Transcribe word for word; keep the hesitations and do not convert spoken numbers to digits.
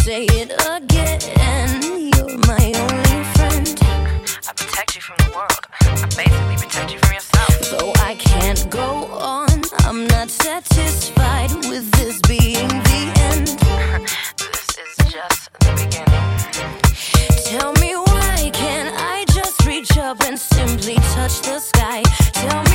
say it again. You're my only friend. I protect you from the world. I basically protect you from yourself. Though I can't go on, I'm not satisfied with this being the end. This is just the beginning. Tell me why can't I just reach up and simply touch the sky? Tell me